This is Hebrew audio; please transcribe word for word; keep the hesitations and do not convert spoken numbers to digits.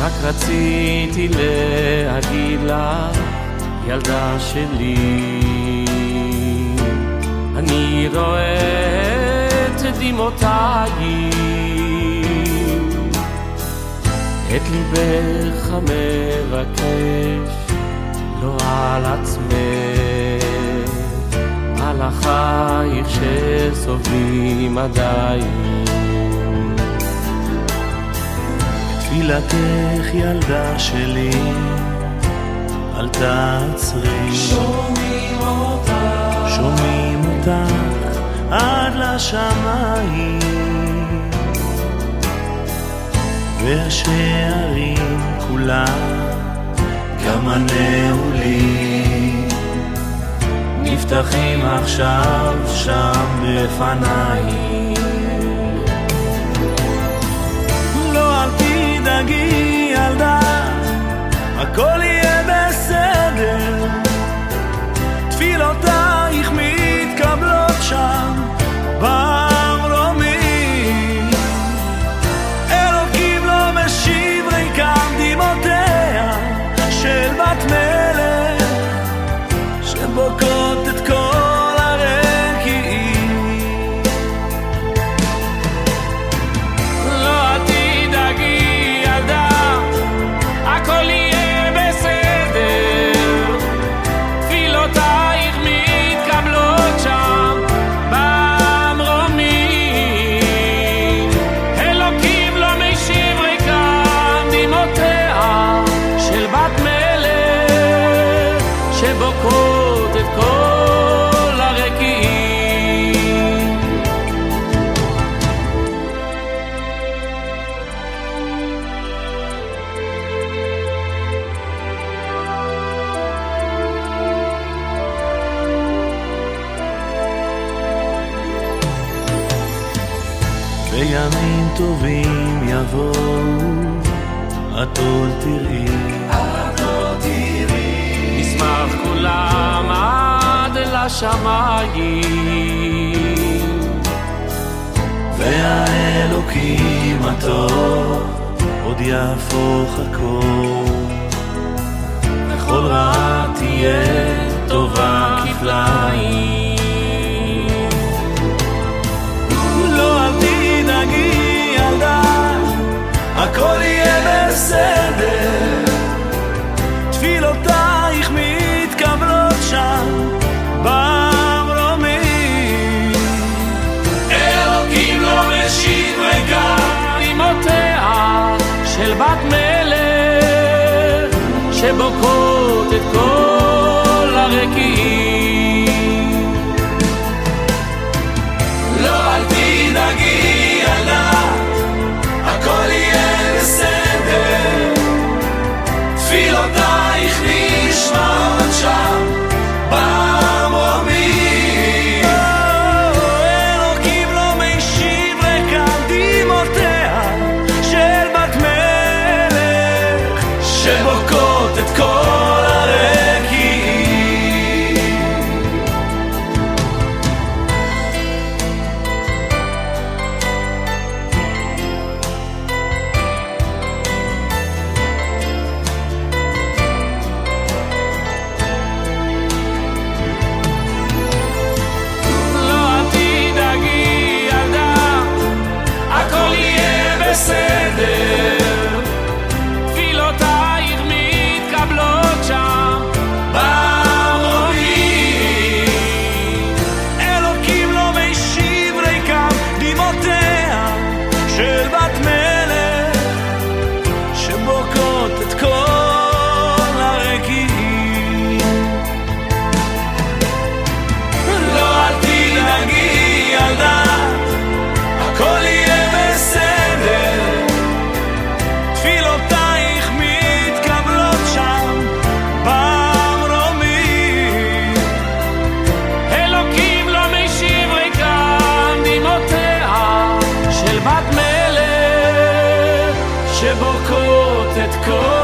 רק רציתי להגיד לך, ילדה שלי, אני רואה את דמעותייך, את ליבך המבקש, לא על עצמך, על אחייך שסובלים עדיין. תפילתך ילדה שלי, אל תעצרי, שומעים אותך, שומעים אותך עד לשמיים, והשערים כולם, גם הנעולים, נפתחים עכשיו שם בפניי. לא אל תדאגי ילדה, הכל יהיה בסדר, תפילותייך מתקבלות שם במרומים, אלוקים לא משיב ריקם דמעותיה של בת מלך שבוקעות את כל הרקיעים. לא אל תדאגי ילדה, הכל יהיה בסדר, תפילותייך מתקבלות שם במרומים, אלוקים לא משיב ריקם דמעותיה של בת מלך שבוקעות את כל הרקיעים. בימים טובים יבואו, את עוד תראי, את עוד תראי, נשמח כולם עד לשמיים, והאלוקים הטוב עוד יהפוך הכל, וכל רע תהיה טובה כפליים. לא אל תדאגי ילדה, הכל יהיה בסדר, תפילותייך מתקבלות שם במרומים, אלוקים לא משיב ריקם דמעותיה של בת מלך שבוקעות את כל הרקיעים. לא אל תדאגי ילדה, הכל יהיה בסדר, תפילותייך נשמעות שם במרומים, אלוקים לא משיב ריקם דמעותיה של בת מלך שבוקעות את כל הרקיעים. לא אל תדאגי ילדה, הכל יהיה בסדר, תפילותייך מתקבלות שם במרומים, אלוקים לא משיב ריקם דמעותיה של בת מלך שבוקעות את כל הרקיעים. לא אל תדאגי ילדה, הכל יהיה בסדר, תפילותייך מתקבלות שם במרומים, אלוקים לא משיב ריקם דמעותיה של בת מלך שבוקעות את כל